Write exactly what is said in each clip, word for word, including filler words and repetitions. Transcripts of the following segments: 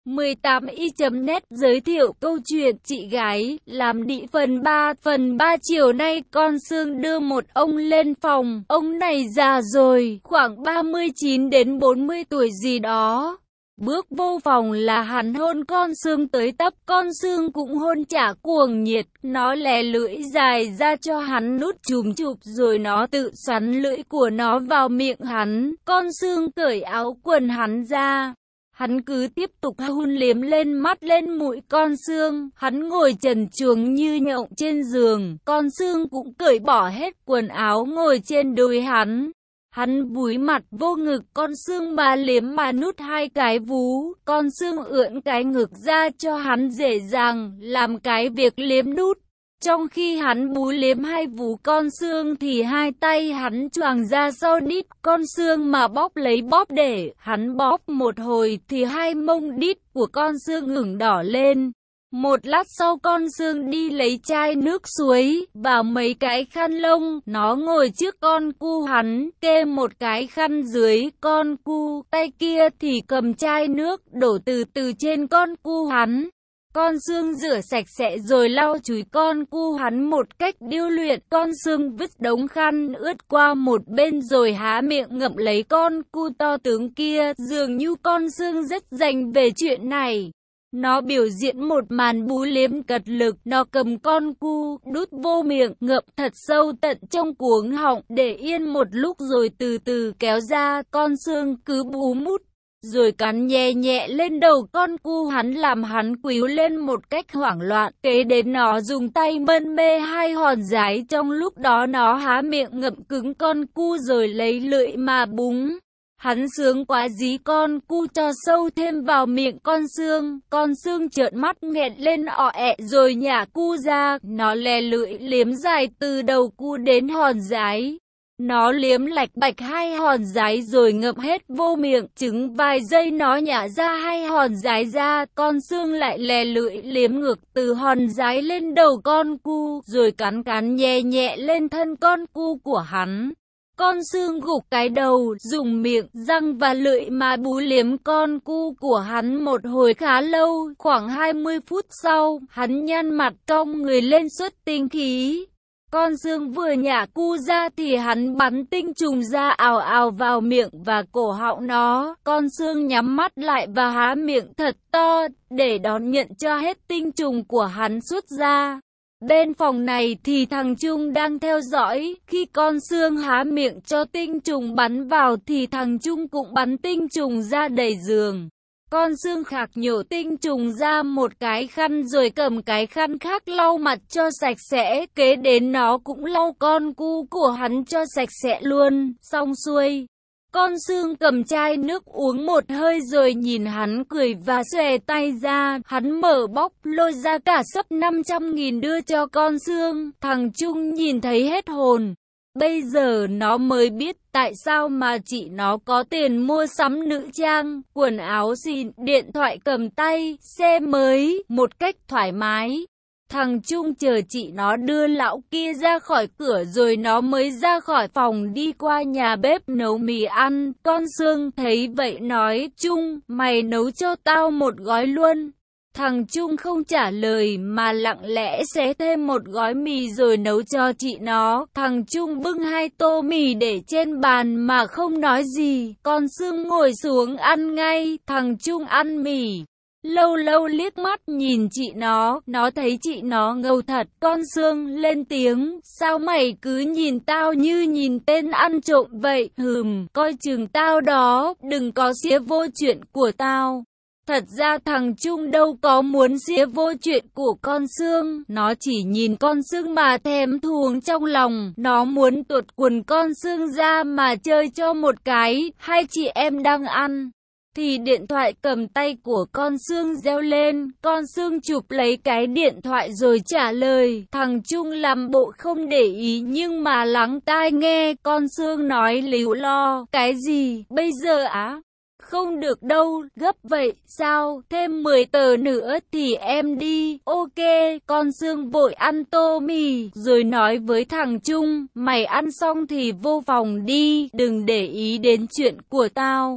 mười tám y chấm net giới thiệu câu chuyện chị gái làm đĩ phần ba. Phần ba chiều nay con Sương đưa một ông lên phòng. Ông này già rồi, khoảng ba mươi chín đến bốn mươi tuổi gì đó. Bước vô phòng là hắn hôn con Sương tới tấp. Con Sương cũng hôn trả cuồng nhiệt. Nó lè lưỡi dài ra cho hắn nút chùm chụp rồi nó tự xoắn lưỡi của nó vào miệng hắn. Con Sương cởi áo quần hắn ra. Hắn cứ tiếp tục hun liếm lên mắt lên mũi con Sương. Hắn ngồi trần truồng như nhộng trên giường. Con Sương cũng cởi bỏ hết quần áo ngồi trên đùi hắn. Hắn búi mặt vô ngực con Sương mà liếm mà nút hai cái vú. Con Sương ưỡn cái ngực ra cho hắn dễ dàng làm cái việc liếm nút. Trong khi hắn búi liếm hai vú con Sương thì hai tay hắn choàng ra sau đít con Sương mà bóp lấy bóp để. Hắn bóp một hồi thì hai mông đít của con Sương ửng đỏ lên. Một lát sau con Sương đi lấy chai nước suối và mấy cái khăn lông. Nó ngồi trước con cu hắn, kê một cái khăn dưới con cu. Tay kia thì cầm chai nước đổ từ từ trên con cu hắn. Con Sương rửa sạch sẽ rồi lau chùi con cu hắn một cách điêu luyện. Con Sương vứt đống khăn ướt qua một bên rồi há miệng ngậm lấy con cu to tướng kia. Dường như con Sương rất rành về chuyện này. Nó biểu diễn một màn búi liếm cật lực. Nó cầm con cu, đút vô miệng, ngậm thật sâu tận trong cuống họng, để yên một lúc rồi từ từ kéo ra. Con Sương cứ bú mút, rồi cắn nhẹ nhẹ lên đầu con cu hắn làm hắn quýu lên một cách hoảng loạn. Kế đến nó dùng tay mân mê hai hòn giái. Trong lúc đó nó há miệng ngậm cứng con cu rồi lấy lưỡi mà búng. Hắn sướng quá dí con cu cho sâu thêm vào miệng con Sương. Con Sương trợn mắt nghẹn lên ọ ẹ rồi nhả cu ra. Nó lè lưỡi liếm dài từ đầu cu đến hòn giái. Nó liếm lạch bạch hai hòn giái rồi ngậm hết vô miệng. Chừng vài giây nó nhả ra hai hòn giái ra. Con Sương lại lè lưỡi liếm ngược từ hòn giái lên đầu con cu rồi cắn cắn nhẹ nhẹ lên thân con cu của hắn. Con Sương gục cái đầu, dùng miệng, răng và lưỡi mà bú liếm con cu của hắn một hồi khá lâu. Khoảng hai mươi phút sau, hắn nhăn mặt cong người lên xuất tinh khí. Con Sương vừa nhả cu ra thì hắn bắn tinh trùng ra ào ào vào miệng và cổ họng nó. Con Sương nhắm mắt lại và há miệng thật to để đón nhận cho hết tinh trùng của hắn xuất ra. Bên phòng này thì thằng Trung đang theo dõi. Khi con Sương há miệng cho tinh trùng bắn vào thì thằng Trung cũng bắn tinh trùng ra đầy giường. Con Sương khạc nhổ tinh trùng ra một cái khăn rồi cầm cái khăn khác lau mặt cho sạch sẽ. Kế đến nó cũng lau con cu của hắn cho sạch sẽ luôn. Xong xuôi, con Sương cầm chai nước uống một hơi rồi nhìn hắn cười và xòe tay ra. Hắn mở bóc lôi ra cả xấp năm trăm nghìn đưa cho con Sương. Thằng Trung nhìn thấy hết hồn. Bây giờ nó mới biết tại sao mà chị nó có tiền mua sắm nữ trang, quần áo xịn, điện thoại cầm tay, xe mới, một cách thoải mái. Thằng Trung chờ chị nó đưa lão kia ra khỏi cửa rồi nó mới ra khỏi phòng đi qua nhà bếp nấu mì ăn. Con Sương thấy vậy nói, Trung, mày nấu cho tao một gói luôn. Thằng Trung không trả lời mà lặng lẽ xé thêm một gói mì rồi nấu cho chị nó. Thằng Trung bưng hai tô mì để trên bàn mà không nói gì. Con Sương ngồi xuống ăn ngay. Thằng Trung ăn mì, lâu lâu liếc mắt nhìn chị nó. Nó thấy chị nó ngầu thật. Con Sương lên tiếng, sao mày cứ nhìn tao như nhìn tên ăn trộm vậy? Hừm, coi chừng tao đó, đừng có xía vô chuyện của tao. Thật ra thằng Trung đâu có muốn xía vô chuyện của con Sương. Nó chỉ nhìn con Sương mà thèm thuồng trong lòng. Nó muốn tuột quần con Sương ra mà chơi cho một cái. Hai chị em đang ăn thì điện thoại cầm tay của con Sương reo lên. Con Sương chụp lấy cái điện thoại rồi trả lời. Thằng Trung làm bộ không để ý nhưng mà lắng tai nghe. Con Sương nói líu lo, cái gì, bây giờ á? Không được đâu, gấp vậy, sao, thêm mười tờ nữa thì em đi, ok. Con Sương vội ăn tô mì, rồi nói với thằng Trung, mày ăn xong thì vô phòng đi, đừng để ý đến chuyện của tao.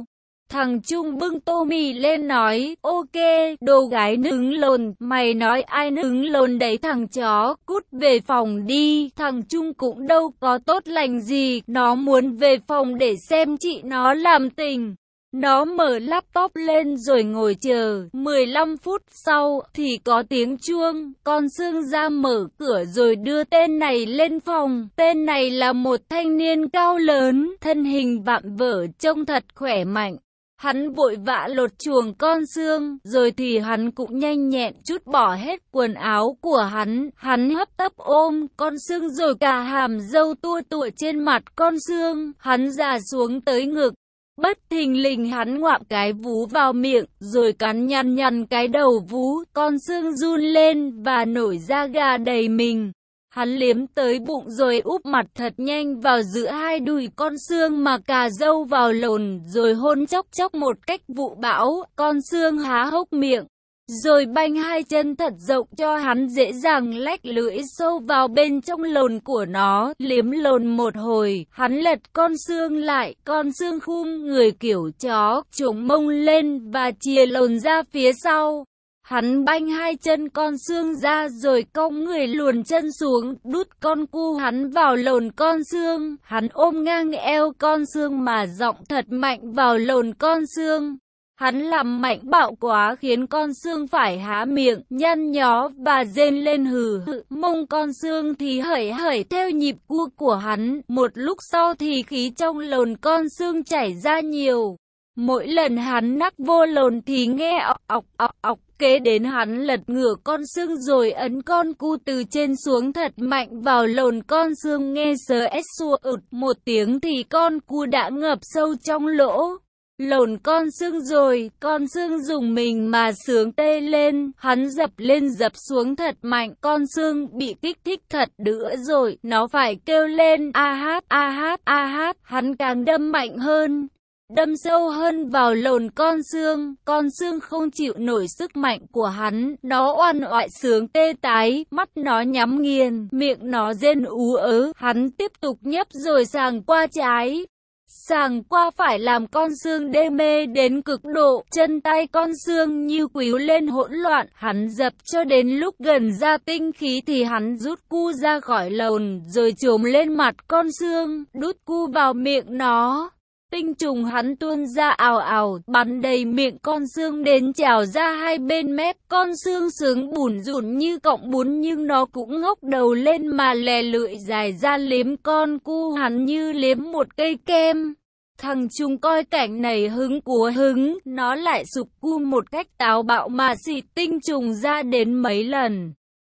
Thằng Trung bưng tô mì lên nói, ok, đồ gái nứng lồn, mày nói ai nứng lồn đấy thằng chó, cút về phòng đi. Thằng Trung cũng đâu có tốt lành gì, nó muốn về phòng để xem chị nó làm tình. Nó mở laptop lên rồi ngồi chờ, mười lăm phút sau thì có tiếng chuông, con Sương ra mở cửa rồi đưa tên này lên phòng. Tên này là một thanh niên cao lớn, thân hình vạm vỡ trông thật khỏe mạnh. Hắn vội vã lột chuồng con Sương, rồi thì hắn cũng nhanh nhẹn trút bỏ hết quần áo của hắn. Hắn hấp tấp ôm con Sương rồi cả hàm râu tua tủa trên mặt con Sương, hắn già xuống tới ngực. Bất thình lình hắn ngoạm cái vú vào miệng, rồi cắn nhăn nhăn cái đầu vú, con Sương run lên và nổi da gà đầy mình. Hắn liếm tới bụng rồi úp mặt thật nhanh vào giữa hai đùi con Sương mà cà râu vào lồn, rồi hôn chốc chốc một cách vụ bão. Con Sương há hốc miệng, rồi banh hai chân thật rộng cho hắn dễ dàng lách lưỡi sâu vào bên trong lồn của nó. Liếm lồn một hồi, hắn lật con Sương lại, con Sương khum người kiểu chó, trồm mông lên và chìa lồn ra phía sau. Hắn banh hai chân con Sương ra rồi cong người luồn chân xuống, đút con cu hắn vào lồn con Sương. Hắn ôm ngang eo con Sương mà giọng thật mạnh vào lồn con Sương. Hắn làm mạnh bạo quá khiến con Sương phải há miệng, nhăn nhó và rên lên hừ hừ. Mông con Sương thì hởi hởi theo nhịp cua của hắn. Một lúc sau thì khí trong lồn con Sương chảy ra nhiều. Mỗi lần hắn nắc vô lồn thì nghe ọc ọc ọc ọc. Kế đến hắn lật ngửa con Sương rồi ấn con cu từ trên xuống thật mạnh vào lồn con Sương, nghe sờ ét xua ụt một tiếng thì con cu đã ngập sâu trong lỗ lồn con Sương rồi. Con Sương dùng mình mà sướng tê lên, hắn dập lên dập xuống thật mạnh. Con Sương bị kích thích thật nữa rồi, nó phải kêu lên a hát a hát a hát. Hắn càng đâm mạnh hơn, đâm sâu hơn vào lồn con Sương. Con Sương không chịu nổi sức mạnh của hắn, nó oằn oại sướng tê tái, mắt nó nhắm nghiền, miệng nó rên ú ớ. Hắn tiếp tục nhấp rồi sàng qua trái, sàng qua phải làm con Sương đê mê đến cực độ. Chân tay con Sương như quíu lên hỗn loạn. Hắn dập cho đến lúc gần ra tinh khí thì hắn rút cu ra khỏi lồn rồi chồm lên mặt con Sương, đút cu vào miệng nó. Tinh trùng hắn tuôn ra ào ào, bắn đầy miệng con Sương đến trào ra hai bên mép. Con Sương sướng bủn rủn như cọng bún nhưng nó cũng ngóc đầu lên mà lè lưỡi dài ra liếm con cu hắn như liếm một cây kem. Thằng Trung coi cảnh này hứng của hứng, nó lại sụp cu một cách táo bạo mà xịt tinh trùng ra đến mấy lần.